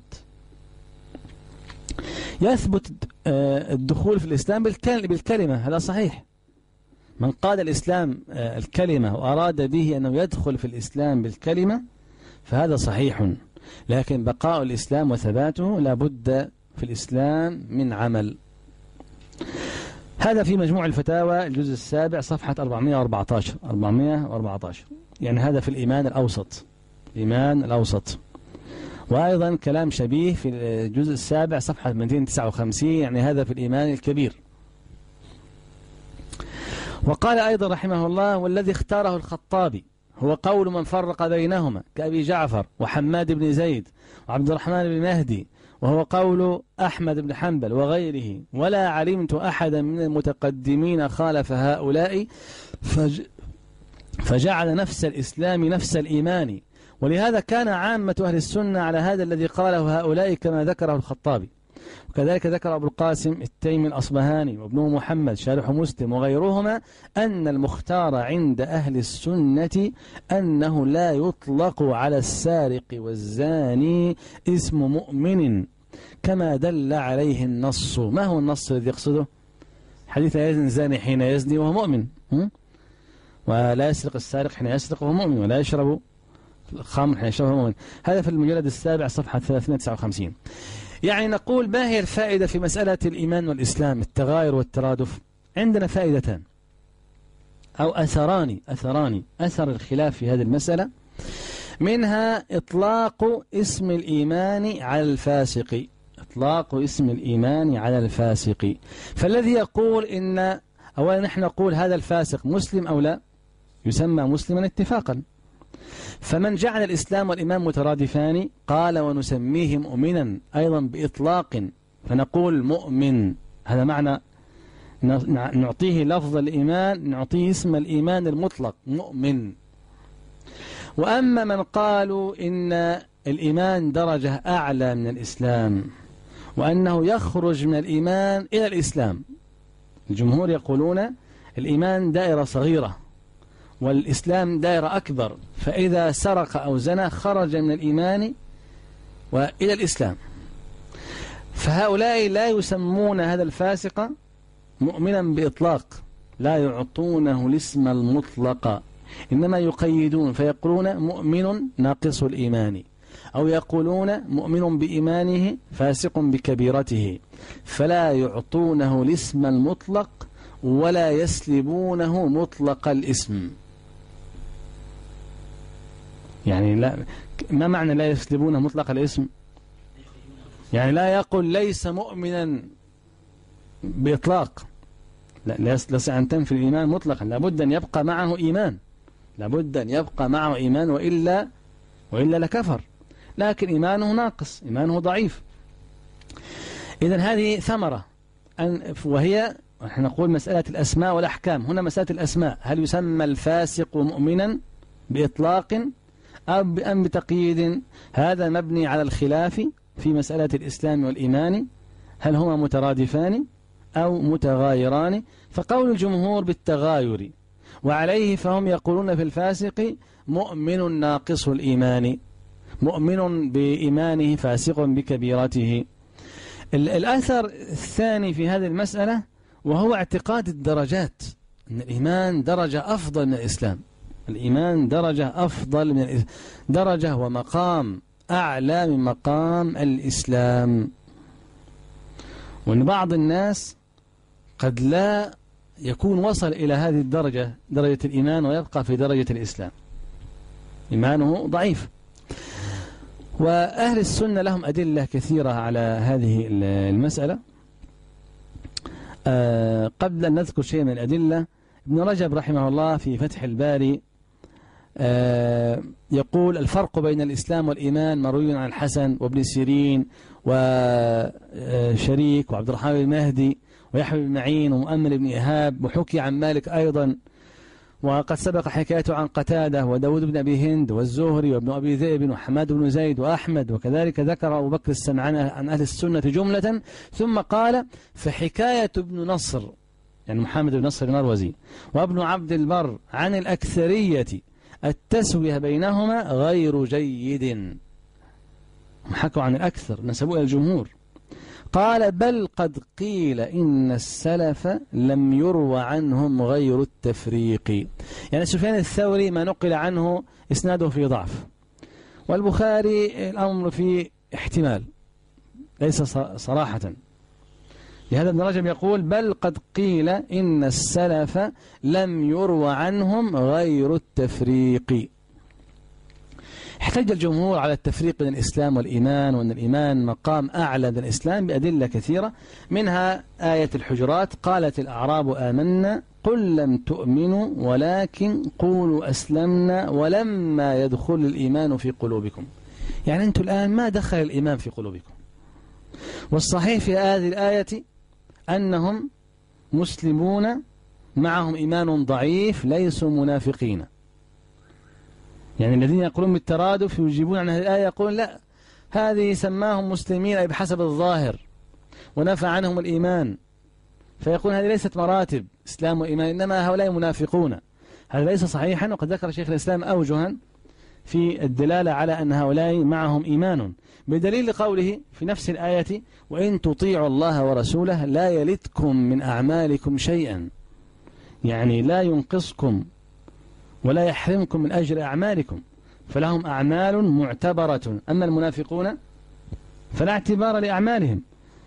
S2: يثبت الدخول في الإسلام بالكلمة، هذا صحيح. من قال الإسلام الكلمة وأراد به أنه يدخل في الإسلام بالكلمة فهذا صحيح، لكن بقاء الإسلام وثباته لابد في الإسلام من عمل. هذا في مجموع الفتاوى الجزء السابع صفحة 414 يعني هذا في الإيمان الأوسط، الإيمان الأوسط. وأيضا كلام شبيه في الجزء السابع صفحة 259 يعني هذا في الإيمان الكبير. وقال أيضا رحمه الله: والذي اختاره الخطابي هو قول من فرق بينهما كأبي جعفر وحماد بن زيد وعبد الرحمن بن مهدي، وهو قول أحمد بن حنبل وغيره، ولا علمت أحدا من المتقدمين خالف هؤلاء فجعل نفس الإسلام نفس الإيمان. ولهذا كان عامة أهل السنة على هذا الذي قاله هؤلاء كما ذكره الخطابي، وكذلك ذكر أبو القاسم التيمي الأصبهاني وابنه محمد شارح مسلم وغيرهما أن المختار عند أهل السنة أنه لا يطلق على السارق والزاني اسم مؤمن كما دل عليه النص. ما هو النص الذي يقصده؟ حديث لا يزني الزاني حين يزني وهو مؤمن، ولا يسرق السارق حين يسرق وهو مؤمن، ولا يشرب الخمر حين يشرب وهو مؤمن. هذا في المجلد السابع صفحة 359. يعني نقول ما هي الفائدة في مسألة الإيمان والإسلام، التغاير والترادف؟ عندنا فائدتان أو أثر الخلاف في هذه المسألة. منها إطلاق اسم الإيمان على الفاسق، إطلاق اسم الإيمان على الفاسق. فالذي يقول إن أولا نحن نقول هذا الفاسق مسلم أو لا، يسمى مسلما اتفاقا. فمن جعل الإسلام والإيمان مترادفان قال ونسميه مؤمنا أيضا بإطلاق، فنقول مؤمن، هذا معنى نعطيه لفظ الإيمان، نعطيه اسم الإيمان المطلق مؤمن. وأما من قالوا إن الإيمان درجة أعلى من الإسلام وأنه يخرج من الإيمان إلى الإسلام، الجمهور يقولون الإيمان دائرة صغيرة والإسلام دائرة أكبر، فإذا سرق أو زنى خرج من الإيمان وإلى الإسلام. فهؤلاء لا يسمون هذا الفاسق مؤمنا بإطلاق، لا يعطونه الاسم المطلق، إنما يقيدون فيقولون مؤمن ناقص الإيمان، أو يقولون مؤمن بإيمانه فاسق بكبيرته، فلا يعطونه الاسم المطلق ولا يسلبونه مطلق الاسم. يعني لا، ما معنى لا يسلبونه مطلق الاسم؟ يعني لا يقول ليس مؤمنا بإطلاق، لا يستطيع أن تنفي الإيمان مطلقا، لابد أن يبقى معه إيمان، لابد أن يبقى معه إيمان وإلا لكفر، لكن إيمانه ناقص، إيمانه ضعيف. إذن هذه ثمرة، وهي نحن نقول مسألة الأسماء والأحكام. هنا مسألة الأسماء، هل يسمى الفاسق مؤمنا بإطلاق أم بتقييد؟ هذا مبني على الخلاف في مسألة الإسلام والإيمان، هل هما مترادفان أو متغايران؟ فقول الجمهور بالتغاير، وعليه فهم يقولون في الفاسق مؤمن ناقص الإيمان، مؤمن بإيمانه فاسق بكبيرته. الأثر الثاني في هذه المسألة وهو اعتقاد الدرجات، أن الإيمان درجة أفضل من الإسلام، الإيمان درجة أفضل من درجة ومقام أعلى من مقام الإسلام. وأن بعض الناس قد لا يكون وصل إلى هذه الدرجة، درجة الإيمان، ويبقى في درجة الإسلام، إيمانه ضعيف. وأهل السنة لهم أدلة كثيرة على هذه المسألة. قبل أن نذكر شيء من الأدلة، ابن رجب رحمه الله في فتح الباري يقول الفرق بين الإسلام والإيمان مروي عن الحسن وابن سيرين وشريك وعبد الرحمن بن مهدي ويحيى بن معين ومؤمل بن إيهاب، وحكي عن مالك أيضا، وقد سبق حكايته عن قتادة وداود بن أبي هند والزهري وابن أبي ذئب وحماد بن زيد وأحمد، وكذلك ذكر أبو بكر السمعاني عن أهل السنة جملة. ثم قال فحكاية ابن نصر يعني محمد بن نصر المروزي وابن عبد البر عن الأكثرية التسوية بينهما غير جيد. حكوا عن الأكثر نسبوه إلى الجمهور. قال بل قد قيل إن السلف لم يروى عنهم غير التفريق. يعني سفيان الثوري ما نقل عنه إسناده في ضعف، والبخاري الأمر في احتمال ليس صراحة. لهذا ابن رجب يقول بل قد قيل إن السلف لم يروى عنهم غير التفريق. احتج الجمهور على التفريق بين الإسلام والإيمان، وأن الإيمان مقام أعلى من الإسلام بأدلة كثيرة، منها آية الحجرات قالت الأعراب آمنا قل لم تؤمنوا ولكن قولوا أسلمنا ولما يدخل الإيمان في قلوبكم. يعني أنتم الآن ما دخل الإيمان في قلوبكم. والصحيح في هذه الآية أنهم مسلمون معهم إيمان ضعيف ليسوا منافقين. يعني الذين يقولون بالترادف يجيبون عن هذه الآية يقولون لا، هذه سماهم مسلمين أي بحسب الظاهر ونفى عنهم الإيمان، فيقول هذه ليست مراتب إسلام وإيمان، إنما هؤلاء منافقون. هذا ليس صحيحا، وقد ذكر شيخ الإسلام أوجها في الدلالة على أن هؤلاء معهم إيمان، بدليل قوله في نفس الآية وإن تطيعوا الله ورسوله لا يلتكم من أعمالكم شيئا، يعني لا ينقصكم ولا يحرمكم من أجر أعمالكم، فلهم أعمال معتبرة. أما المنافقون فلا اعتبار لأعمالهم،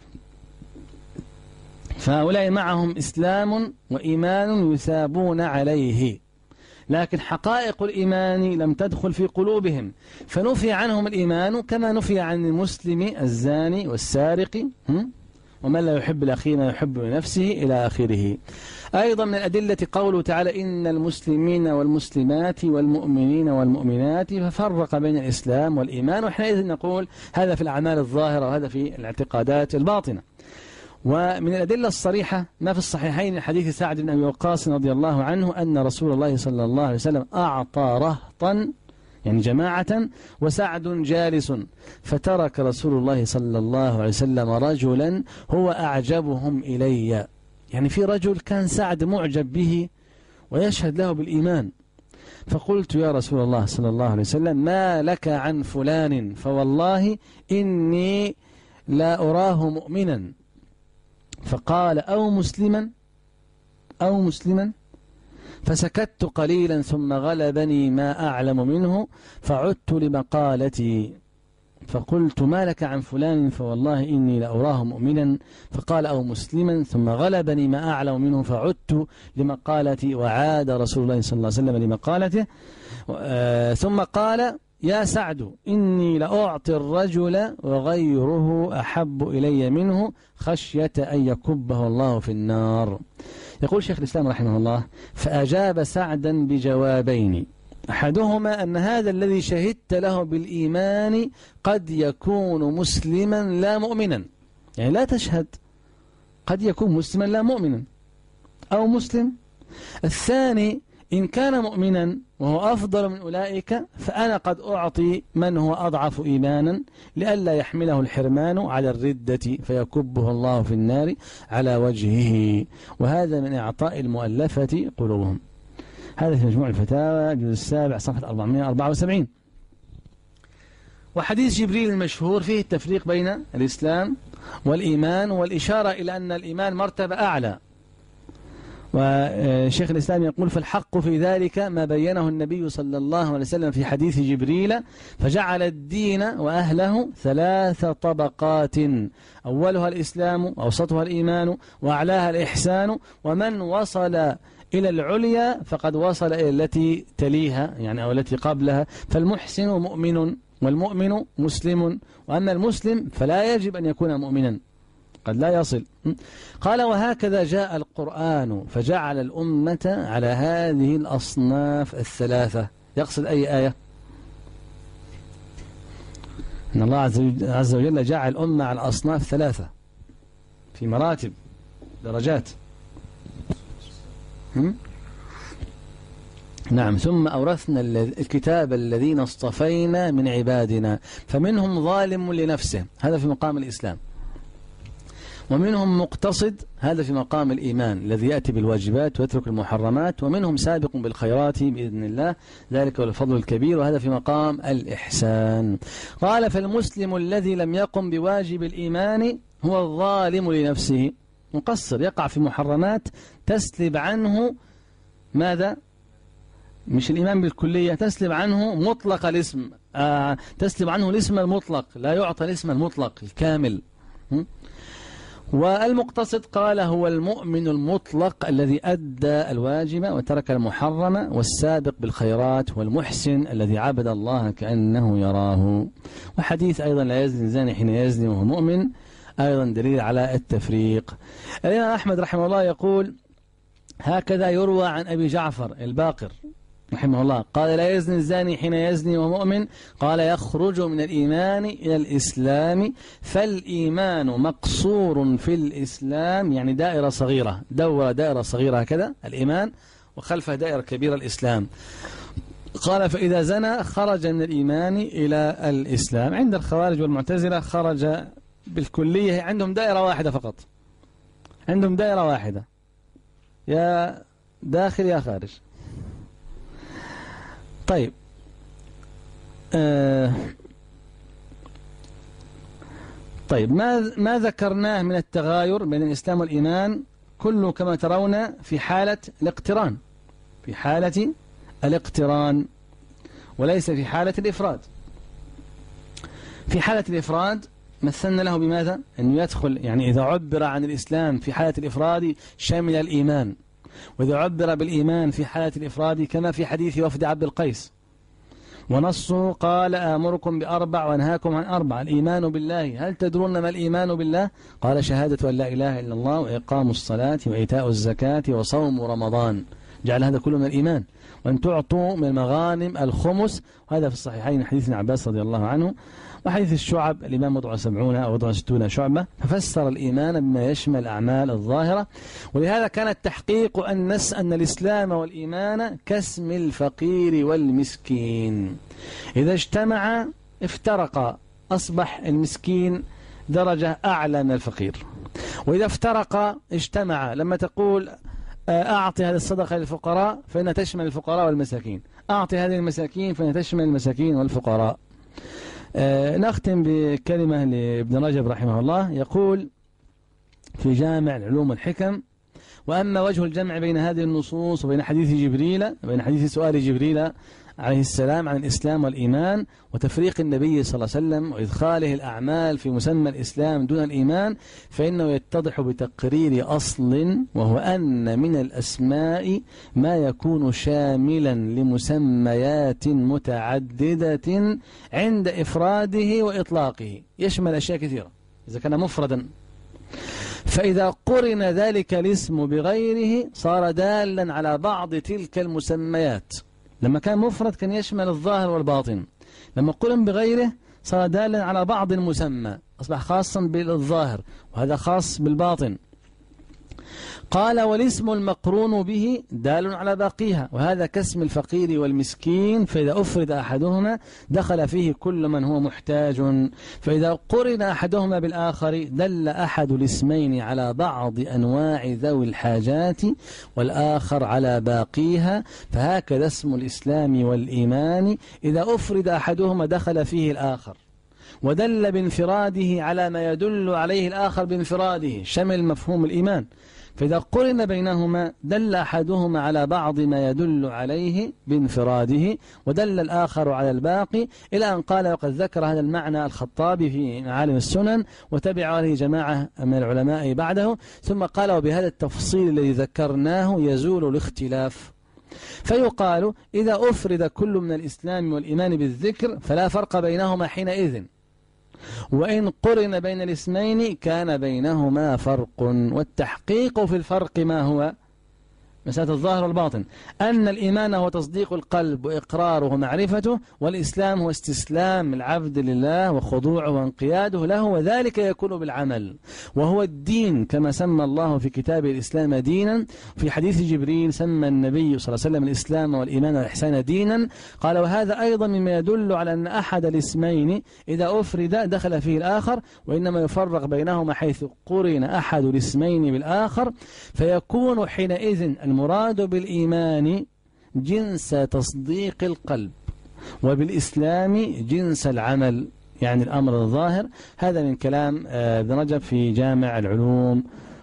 S2: فهؤلاء معهم إسلام وإيمان يثابون عليه، لكن حقائق الإيمان لم تدخل في قلوبهم، فنفي عنهم الإيمان كما نفي عن المسلم الزاني والسارق ومن لا يحب الأخي ما يحب لنفسه إلى آخره. أيضا من الأدلة قوله تعالى إن المسلمين والمسلمات والمؤمنين والمؤمنات، ففرق بين الإسلام والإيمان، وحينئذ نقول هذا في الأعمال الظاهرة وهذا في الاعتقادات الباطنة. ومن الأدلة الصريحة ما في الصحيحين من حديث سعد بن أبي وقاص رضي الله عنه أن رسول الله صلى الله عليه وسلم أعطى رهطا يعني جماعة وسعد جالس، فترك رسول الله صلى الله عليه وسلم رجلا هو أعجبهم إلي. يعني في رجل كان سعد معجب به ويشهد له بالإيمان، فقلت يا رسول الله صلى الله عليه وسلم ما لك عن فلان فوالله إني لا أراه مؤمنا، فقال أو مسلما، فسكت قليلا ثم غلبني ما أعلم منه فعدت لمقالتي فقلت ما لك عن فلان فوالله إني لأراه مؤمنا، فقال أو مسلما، ثم غلبني ما أعلم منه فعدت لمقالتي، وعاد رسول الله صلى الله عليه وسلم لمقالته. ثم قال يا سعد إني لأعطي الرجل وغيره أحب إلي منه خشية أن يكبه الله في النار. يقول شيخ الإسلام رحمه الله فأجاب سعدا بجوابين، أحدهما أن هذا الذي شهدت له بالإيمان قد يكون مسلما لا مؤمنا، يعني لا تشهد، قد يكون مسلما لا مؤمنا أو مسلم. الثاني إن كان مؤمنا وهو أفضل من أولئك فأنا قد أعطي من هو أضعف إيمانا لئلا يحمله الحرمان على الردة فيكبه الله في النار على وجهه، وهذا من إعطاء المؤلفة قلوبهم. هذا في مجموع الفتاوى الجزء السابع صفحة 474. وحديث جبريل المشهور فيه التفريق بين الإسلام والإيمان والإشارة إلى أن الإيمان مرتبة أعلى. وشيخ الإسلام يقول فالحق في ذلك ما بينه النبي صلى الله عليه وسلم في حديث جبريل فجعل الدين وأهله 3 طبقات، أولها الإسلام وأوسطها الإيمان وأعلاها الإحسان، ومن وصل إلى العليا فقد وصل إلى التي تليها يعني أو التي قبلها، فالمحسن مؤمن والمؤمن مسلم، وأما المسلم فلا يجب أن يكون مؤمنا قد لا يصل. قال وهكذا جاء القرآن فجعل الأمة على هذه الأصناف 3، يقصد أي آية؟ إن الله عز وجل جعل الأمة على أصناف ثلاثة في مراتب درجات. نعم. ثم أورثنا الكتاب الذين اصطفينا من عبادنا فمنهم ظالم لنفسه، هذا في مقام الإسلام، ومنهم مقتصد، هذا في مقام الإيمان الذي يأتي بالواجبات ويترك المحرمات، ومنهم سابق بالخيرات بإذن الله، ذلك هو الفضل الكبير، وهذا في مقام الإحسان. قال فالمسلم الذي لم يقم بواجب الإيمان هو الظالم لنفسه، مقصر، يقع في محرمات تسلب عنه ماذا؟ مش الإيمان بالكلية، تسلب عنه مطلق الاسم، تسلب عنه الاسم المطلق، لا يعطى الاسم المطلق الكامل. والمقتصد قال هو المؤمن المطلق الذي أدى الواجب وترك المحرم، والسابق بالخيرات، والمحسن الذي عبد الله كأنه يراه. وحديث أيضا لا يزني الزاني حين يزني وهو مؤمن أيضا دليل على التفريق. الإمام أحمد رحمه الله يقول هكذا يروى عن أبي جعفر الباقر رحمه الله قال لا يزني الزاني حين يزني وهو مؤمن، قال يخرج من الإيمان إلى الإسلام، فالإيمان مقصور في الإسلام، يعني دائرة صغيرة، دائرة صغيرة هكذا الإيمان، وخلفها دائرة كبيرة الإسلام. قال فإذا زنى خرج من الإيمان إلى الإسلام. عند الخوارج والمعتزلة خرج بالكلية، عندهم دائرة واحدة فقط، عندهم دائرة واحدة، يا داخل يا خارج. طيب طيب ما ذكرناه من التغاير بين الإسلام والإيمان كله كما ترون في حالة الاقتران، في حالة الاقتران وليس في حالة الإفراد. في حالة الإفراد مثلنا له بماذا؟ أنه يدخل، يعني إذا عبر عن الإسلام في حالة الإفراد شمل الإيمان، وإذا عبر بالإيمان في حالة الإفراد كما في حديث وفد عبد القيس، ونصه قال آمركم بأربع وأنهاكم عن أربع. الإيمان بالله، هل تدرون ما الإيمان بالله؟ قال شهادة أن لا إله إلا الله وإقام الصلاة وإيتاء الزكاة وصوم رمضان، جعل هذا كله من الإيمان. وأن تعطوا من المغانم الخمس، وهذا في الصحيحين حديث ابن عباس رضي الله عنه. وحديث الشعب الإمام وضع 70 أو وضع 60 شعبة، ففسر الإيمان بما يشمل الأعمال الظاهرة. ولهذا كان التحقيق أن الإسلام والإيمان كاسم الفقير والمسكين، إذا اجتمع افترق، أصبح المسكين درجة أعلى من الفقير، وإذا افترق اجتمع. لما تقول أعطي هذه الصدقة للفقراء فإنها تشمل الفقراء والمساكين، أعطي هذه المساكين فإنها تشمل المساكين والفقراء. نختم بكلمة لابن رجب رحمه الله، يقول في جامع العلوم والحكم: وأما وجه الجمع بين هذه النصوص وبين حديث جبريل، بين حديث سؤال جبريل عليه السلام عن الإسلام والإيمان، وتفريق النبي صلى الله عليه وسلم وإدخاله الأعمال في مسمى الإسلام دون الإيمان، فإنه يتضح بتقرير أصل، وهو أن من الأسماء ما يكون شاملا لمسميات متعددة عند إفراده وإطلاقه، يشمل أشياء كثيرة إذا كان مفردا، فإذا قرن ذلك الاسم بغيره صار دالا على بعض تلك المسميات. لما كان مفرد كان يشمل الظاهر والباطن، لما قرن بغيره صار دالا على بعض المسمى، أصبح خاصا بالظاهر وهذا خاص بالباطن. قال والاسم المقرون به دال على باقيها، وهذا كاسم الفقير والمسكين، فإذا أفرد أحدهما دخل فيه كل من هو محتاج، فإذا قرن أحدهما بالآخر دل أحد الاسمين على بعض أنواع ذوي الحاجات والآخر على باقيها، فهكذا اسم الإسلام والإيمان إذا أفرد أحدهما دخل فيه الآخر، ودل بانفراده على ما يدل عليه الآخر بانفراده، شمل مفهوم الإيمان. فإذا قرن بينهما دل أحدهما على بعض ما يدل عليه بانفراده، ودل الآخر على الباقي، إلى أن قال: وقد ذكر هذا المعنى الخطابي في معالم السنن، وتبع عليه جماعة من العلماء بعده، ثم قال: وبهذا التفصيل الذي ذكرناه يزول الاختلاف. فيقال إذا أفرد كل من الإسلام والإيمان بالذكر فلا فرق بينهما حينئذ، وإن قرن بين الاسمين كان بينهما فرق، والتحقيق في الفرق ما هو؟ مسألة الظاهر والباطن، أن الإيمان هو تصديق القلب وإقراره ومعرفته، والإسلام هو استسلام العبد لله وخضوعه وانقياده له، وذلك يكون بالعمل، وهو الدين كما سمى الله في كتابه الإسلام دينا. في حديث جبريل سمى النبي صلى الله عليه وسلم الإسلام والإيمان والإحسان دينا، قال وهذا أيضا مما يدل على أن أحد الاسمين إذا أفرد دخل فيه الآخر، وإنما يفرق بينهما حيث قرن أحد الاسمين بالآخر، فيكون حينئذ المراد بالإيمان جنس تصديق القلب، وبالإسلام جنس العمل، يعني الأمر الظاهر. هذا من كلام ابن رجب في جامع العلوم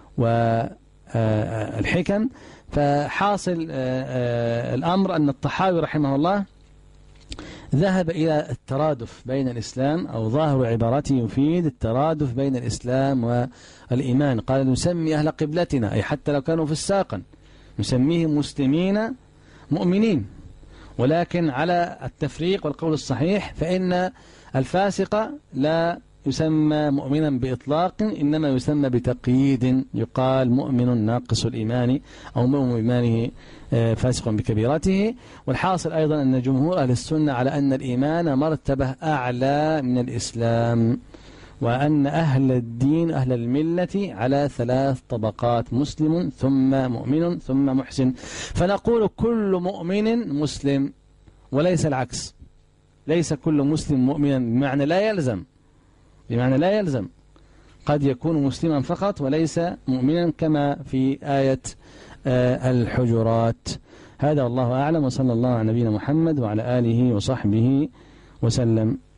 S2: والحكم. فحاصل الأمر أن الطحاوي رحمه الله ذهب إلى الترادف بين الإسلام، أو ظاهر عبارته يفيد الترادف بين الإسلام والإيمان. قال نسمي أهل قبلتنا، أي حتى لو كانوا فساقا نسميهم مسلمين مؤمنين، ولكن على التفريق والقول الصحيح فإن الفاسق لا يسمى مؤمنا بإطلاق، إنما يسمى بتقييد، يقال مؤمن ناقص الإيمان أو مؤمن بإيمانه فاسق بكبيرته. والحاصل أيضا أن جمهور أهل السنة على أن الإيمان مرتبة أعلى من الإسلام، وأن أهل الدين أهل الملة على 3 طبقات: مسلم ثم مؤمن ثم محسن. فنقول كل مؤمن مسلم، وليس العكس، ليس كل مسلم مؤمنا، بمعنى لا يلزم، قد يكون مسلما فقط وليس مؤمنا كما في آية الحجرات. هذا والله أعلم، وصلى الله على نبينا محمد وعلى آله وصحبه وسلم.